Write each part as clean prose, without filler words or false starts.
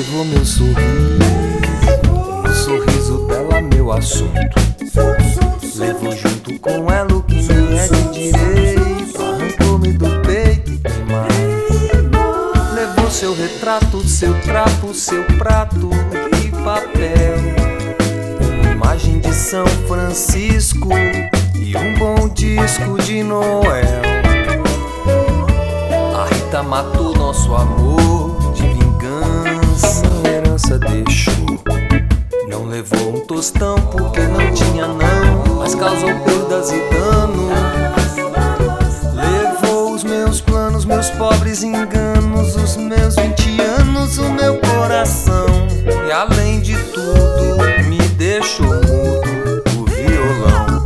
levou meu sorriso, o sorriso dela meu assunto. Levou junto com ela o que me é de direito, arrancou-me do peito e tem mais. Levou seu retrato, seu trapo, seu prato e papel, uma imagem de São Francisco e um bom disco de Noel. A Rita matou nosso amor de vingança, herança deixou. Não levou um tostão porque não tinha não, mas causou perdas e danos. Levou os meus planos, meus pobres enganos, os meus 20 anos, o meu coração. E além de tudo me deixou mudo o violão.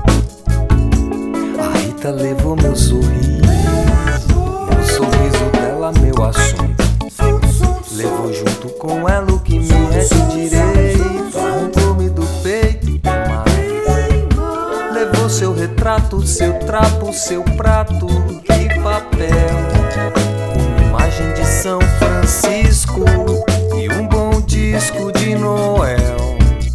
A Rita levou meu sorriso, o sorriso dela meu assunto. Levou junto com ela o que me é de direito, arrancou-me do peito e mais. Levou seu retrato, seu trapo, seu prato e papel, uma imagem de São Francisco e um bom disco de Noel.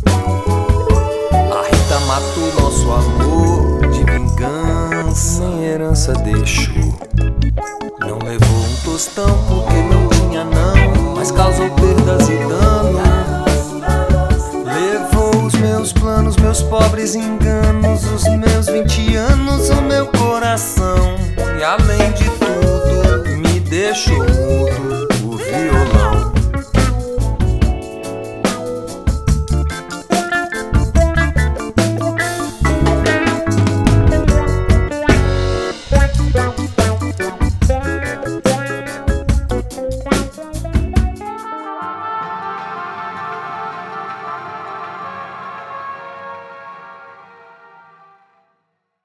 A Rita matou nosso amor de vingança, nem herança deixou. Não levou um tostão porque não tinha não, mas causou perdas e danos. Levou os meus planos, meus pobres enganos, os meus 20 anos, o meu coração. E além de tudo me deixou mudo